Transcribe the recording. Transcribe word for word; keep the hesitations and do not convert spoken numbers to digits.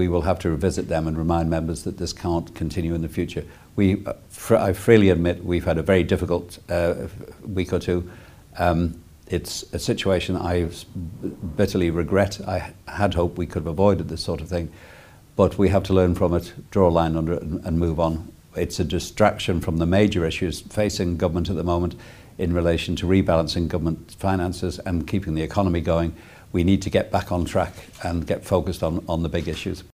we will have to revisit them and remind members that this can't continue in the future. We, uh, fr I freely admit we've had a very difficult uh, week or two. Um, it's a situation I bitterly regret. I had hoped we could have avoided this sort of thing, but we have to learn from it, draw a line under it and, and move on. It's a distraction from the major issues facing government at the moment in relation to rebalancing government finances and keeping the economy going. We need to get back on track and get focused on, on the big issues.